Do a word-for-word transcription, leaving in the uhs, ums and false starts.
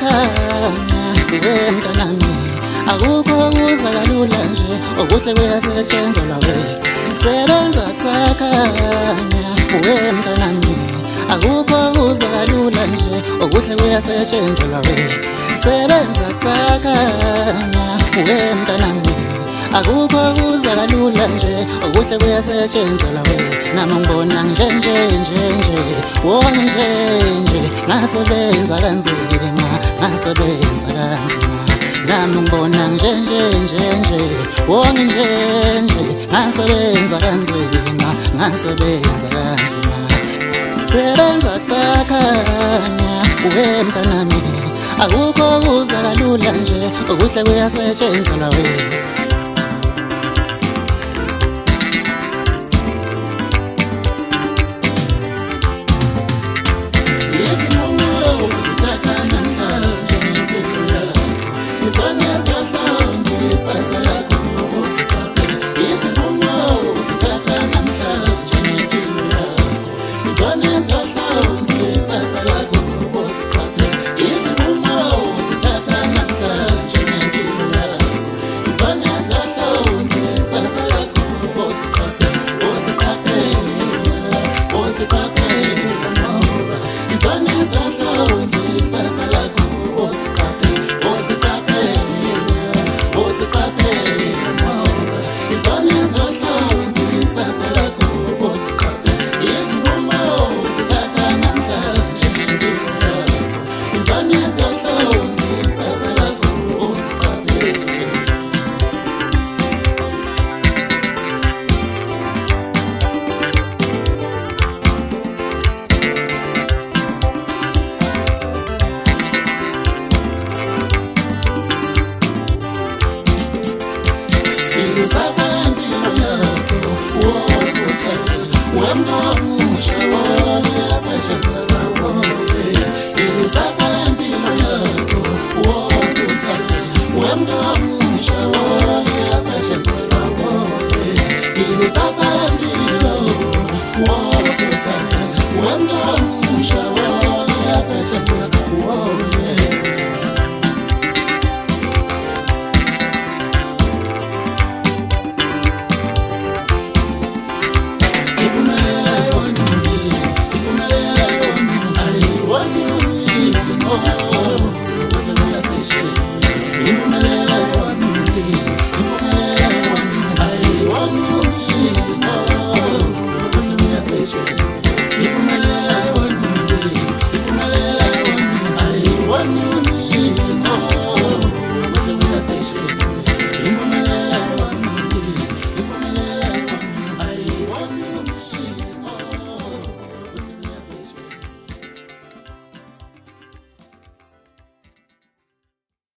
kuyasakhanya mntanami, akukho kuza kalula nje, okuhle kuyasetshenzwa we. Sebenza kusakhanya mntanami, akukho kuza kalula nje, okuhle kuyasetshenzwa we. Sebenza kusakhanya mntanami, akukho kuza kalula nje, okuhle kuyasetshenzwa we. Nami ngibona nje nje nje nje, wona nje nje, ngasebenza kanzima, ngasebenza kanzima. Nami ngibona nje nje nje nje, wona nje nje, ngasebenza kanzima, ngasebenza kanzima. Sebenza kusakhanya mntanami, akukho kuza kalula nje, okuhle kuyasetshenzwa we.